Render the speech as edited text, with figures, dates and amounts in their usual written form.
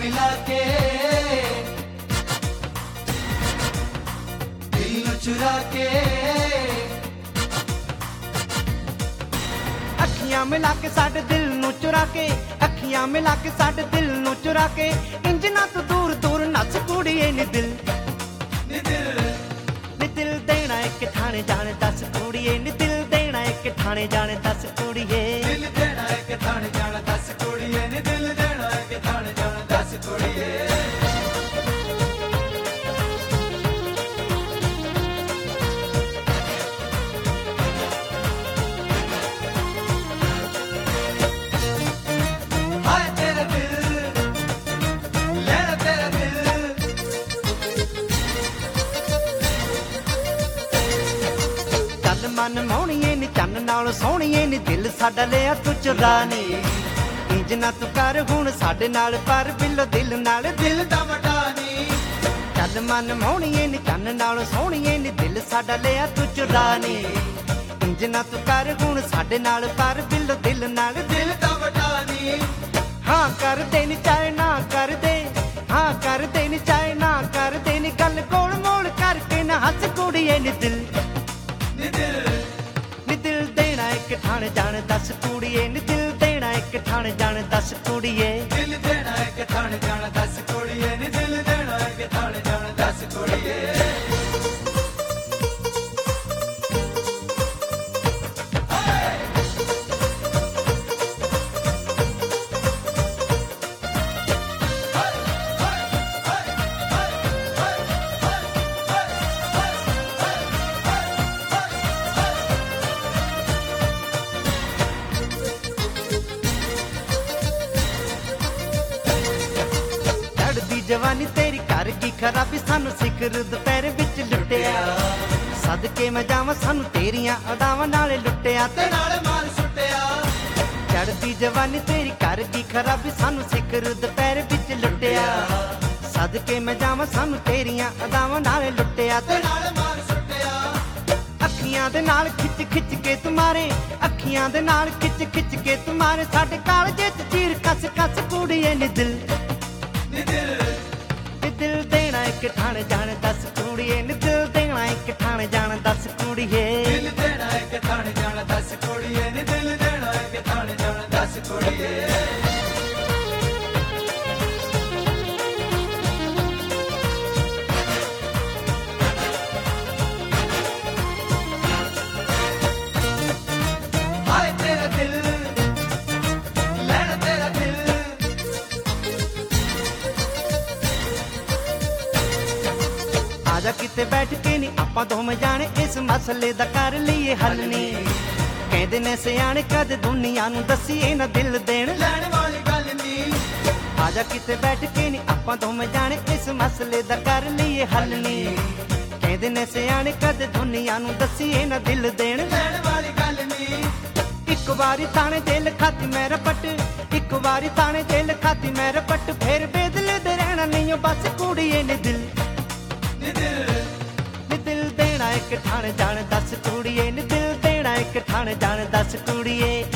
मिला के दिल नू चुरा के अखियां मिला के साडे दिल नू चुरा के अखियां मिला के साडे दिल नू चुरा के इंज ना तू दूर दूर नस कुड़िए नी दिल देना एक ठाणे जाने 10 कुड़िए नी दिल देना एक ठाणे जाने 10 कुड़िए दिल देना एक थाने जाना 10 कुड़िए नी दिल देना एक थाने जाना 10 कुड़िए हाय तेरा दिल लेना तेरा दिल ਚੱਲ ਮਨ ਮੋਹਣੀਏ ਨੀ ਚੰਨ ਨਾਲ ਸੋਹਣੀਏ ਨੀ ਦਿਲ ਸਾਡਾ ਲਿਆ ਤੂੰ ਚੁਰਾ ਨੀ ਇੰਜ ਨਾ ਤੂੰ ਕਰ ਹੁਣ ਸਾਡੇ ਨਾਲ ਪਰ ਬਿੱਲੋ ਦਿਲ ਨਾਲ दिल दा वटा नी ਚੱਲ ਮਨ ਮੋਹਣੀਏ ਨੀ ਚੰਨ ਨਾਲ ਸੋਹਣੀਏ ਨੀ ਦਿਲ ਸਾਡਾ ਲਿਆ ਤੂੰ ਚੁਰਾ ਨੀ ਇੰਜ ਨਾ ਤੂੰ ਕਰ ਹੁਣ ਸਾਡੇ ਨਾਲ ਪਰ ਬਿੱਲੋ ਦਿਲ ਨਾਲ दिल दा वटा नी ਹਾਂ ਕਰਦੇ ਨੀ ਚਾਹੇ ਨਾ ਕਰਦੇ ਹਾਂ ਕਰਦੇ ਨੀ ਚਾਹੇ ਨਾ ਕਰਦੇ ਨੀ ਗੱਲ ਕੋਲ ਮੋੜ ਕਰਕੇ ਨਾ ਹੱਸ ਕੁੜੀਏ ਨੀ ਦਿਲ ਨੀ ਦਿਲ ਦੇਣਾ ਇੱਕ ਠਾਣ ਜਾਣ 10 ਕੁੜੀਏ ਨੀ ਦਿਲ ਦੇਣਾ ਇੱਕ ਠਾਣ ਜਾਣ 10 ਕੁੜੀਏ दिल देना एक थाने जाना 10 कुड़िए नी दिल देना एक थाने जाना 10 कुड़िए ਚੜਦੀ ਜਵਾਨੀ ਤੇਰੀ ਕਰ ਗਈ ਖਰਾਬੀ ਸਾਨੂੰ ਸਿਖਰ ਦੁਪਹਿਰ ਵਿੱਚ ਲੁੱਟਿਆ ਸਦਕੇ ਮੈਂ ਜਾਵਾਂ ਸਾਨੂੰ ਤੇਰੀਆਂ ਅਦਾਵਾਂ ਨਾਲੇ ਲੁੱਟਿਆ ते नाल मार सुटिया ਚੜਦੀ ਜਵਾਨੀ ਤੇਰੀ ਕਰ ਗਈ ਖਰਾਬੀ ਸਾਨੂੰ ਸਿਖਰ ਦੁਪਹਿਰ ਵਿੱਚ ਲੁੱਟਿਆ ਸਦਕੇ ਮੈਂ ਜਾਵਾਂ ਸਾਨੂੰ ਤੇਰੀਆਂ ਅਦਾਵਾਂ ਨਾਲੇ ਲੁੱਟਿਆ ते नाल मार सुटिया ਅੱਖੀਆਂ ਦੇ ਨਾਲ ਖਿੱਚ ਖਿੱਚ ਕੇ ਤੁਮਾਰੇ ਅੱਖੀਆਂ ਦੇ ਨਾਲ ਖਿੱਚ ਖਿੱਚ ਕੇ ਤੁਮਾਰੇ ਸਾਡੇ ਕਾਲਜੇ ਚ ਚੀਰ ਕੱਸ ਕੱਸ ਕੁੜੀਏ ਨੀ ਦਿਲ ਨੀ ਦਿਲ ਦੇਣਾ ਇੱਕ ਠਾਣ ਜਾਣ 10 ਕੁੜੀਏ ਨੀ ਦਿਲ ਦੇਣਾ ਇੱਕ ਠਾਣ ਜਾਣ 10 ਕੁੜੀਏ दिल देना एक थाने जाना 10 कुड़िए नी दिल देना एक थाने जाना 10 कुड़िए हाय तेरा दिल लेना तेरा दिल ਆਜਾ ਕਿਤੇ ਬੈਠ ਕੇ ਨੀ ਆਪਾਂ ਦੋਵੇਂ ਜਾਣੇ ਇਸ ਮਸਲੇ ਦਾ ਕਰ ਲਈਏ ਹੱਲ ਨੀ ਕਹਿੰਦੇ ਨੇ ਸਿਆਣੇ ਕਦ ਦੁਨੀਆ ਨੂੰ ਦੱਸੀਏ ਨਾ ਦਿਲ ਦੇਣ ਲੈਣ ਵਾਲੀ ਗੱਲ ਨੀ ਆਜਾ ਕਿਤੇ ਬੈਠ ਕੇ ਨੀ ਆਪਾਂ ਦੋਵੇਂ ਜਾਣੇ ਇਸ ਮਸਲੇ ਦਾ ਕਰ ਲਈਏ ਹੱਲ ਨੀ ਕਹਿੰਦੇ ਨੇ ਸਿਆਣੇ ਕਦ ਦੁਨੀਆ ਨੂੰ ਦੱਸੀਏ ਨਾ ਦਿਲ ਦੇਣ ਲੈਣ ਵਾਲੀ ਗੱਲ ਨੀ ਇੱਕ ਵਾਰੀ ਥਾਣੇ ਜੇਲ੍ਹ ਖਾਤੀ ਮੈਂ ਰਪਟ ਇੱਕ ਵਾਰੀ ਥਾਣੇ ਜੇਲ੍ਹ ਖਾਤੀ ਮੈਂ ਰਪਟ ਫੇਰ ਬੇਦਲੇ ਦੇ ਰਹਿਣਾ ਨਹੀਂ ਓ ਬਸ ਕੁੜੀਏ ਨੀ ਦਿਲ ਨੀ ਦਿਲ ਦੇਣਾ ਇੱਕ ਠਾਣ ਜਾਣ 10 ਕੁੜੀਏ ਨੀ ਦਿਲ ਦੇਣਾ ਇੱਕ ਠਾਣ ਜਾਣ 10 ਕੁੜੀਏ